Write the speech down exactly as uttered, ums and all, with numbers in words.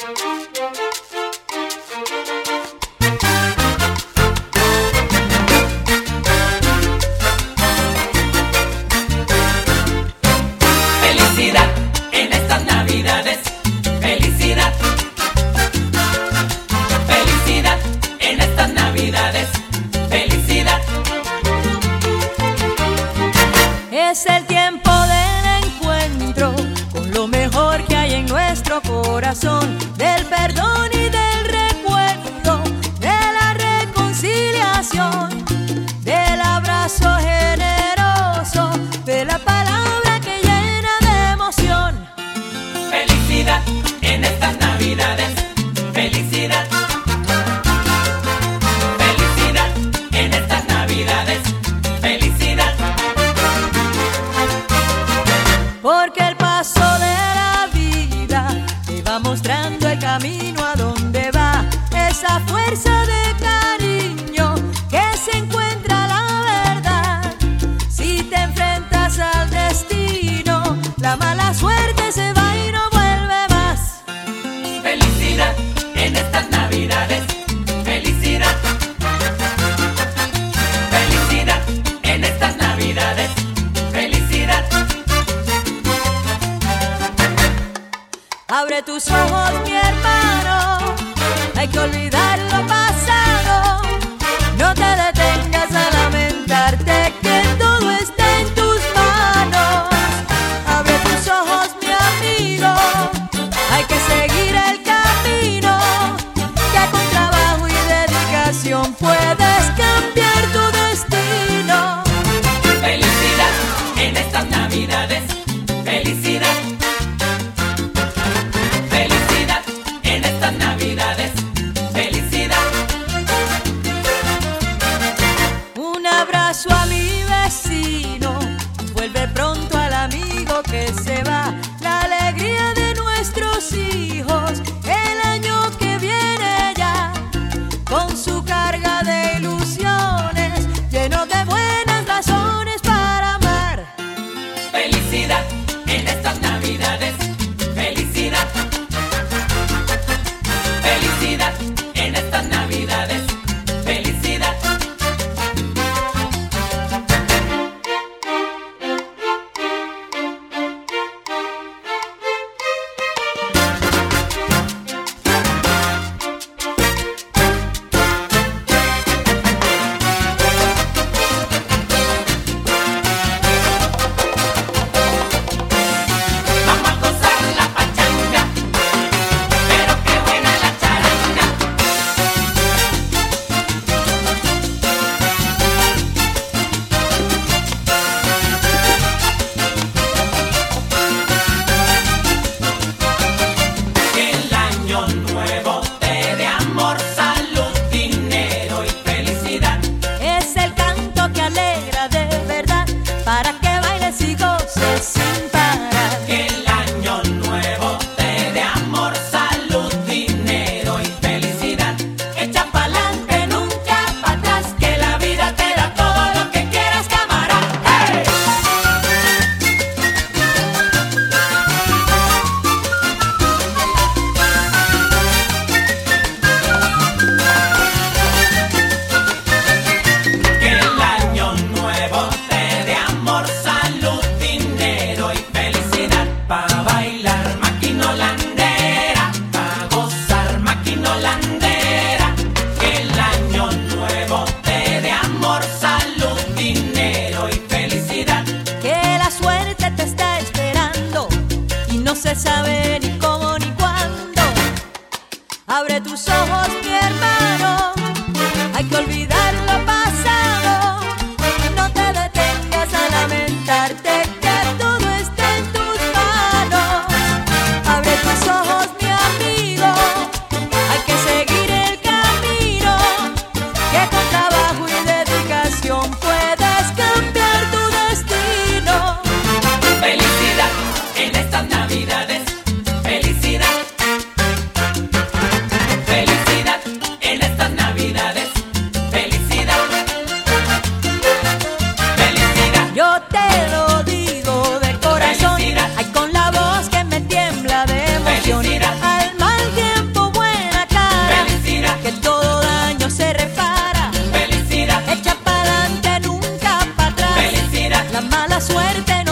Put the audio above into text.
Felicidad en estas navidades, felicidad. Felicidad en estas navidades, felicidad. Es el tiempo del encuentro con lo mejor que hay en nuestro corazón, del perdón y del recuerdo, de la reconciliación, del abrazo generoso, de la palabra que llena de emoción. Felicidad en estas navidades, felicidad. Felicidad en estas navidades, felicidad. Porque el paso de la vida te va mostrando el camino a donde va, esa fuerza de cariño que se encuentra la verdad. Si te enfrentas al destino, la mala suerte se va y no vuelve más. Felicidad en estas navidades, felicidad. Felicidad en estas navidades, felicidad. Abre tus ojos, mi hermano, hay que olvidar lo pasado. No te detengas a lamentarte, que todo está en tus manos. Abre tus ojos, mi amigo, hay que seguir el camino, que con trabajo y dedicación puedes cambiar tu destino. Felicidad en estas navidades, felicidad. Felicidad en estas navidades, felicidad. Un abrazo a mi vecino, vuelve pronto al amigo que se va. La alegría de nuestros hijos, el año que viene ya, con su carga de ilusiones, lleno de buenas razones para amar. Felicidad en estas navidades, felicidad. Felicidad en estas navidades, felicidad. Vamos a gozar la pachanga, pero qué buena la charanga. Que el año nuevo te dé amor, salud, dinero y felicidad. Es el canto que alegra de verdad, para que bailes y goces sin parar. Que el año nuevo te dé amor, salud, dinero y felicidad. Echa pa'lante, nunca pa' atrás, que la vida te da todo lo que quieras, camarada. ¡Hey! Que el año nuevo te dé amor, salud, dinero y felicidad. Pa' bailar maquinolandera, pa' gozar maquinolandera. Que el año nuevo te dé amor, salud, dinero y felicidad. Que la suerte te está esperando y no se sabe ni cómo ni cuándo. Abre tus ojos, mi hermano, hay que olvidar lo pasado. No te detengas a lamentarte, que todo está en tus manos. Abre tus ojos, mi amigo, hay que seguir el camino, que con trabajo y dedicación puedes cambiar tu destino. Felicidad en estas navidades, felicidad. Felicidad en estas navidades, felicidad. mala suerte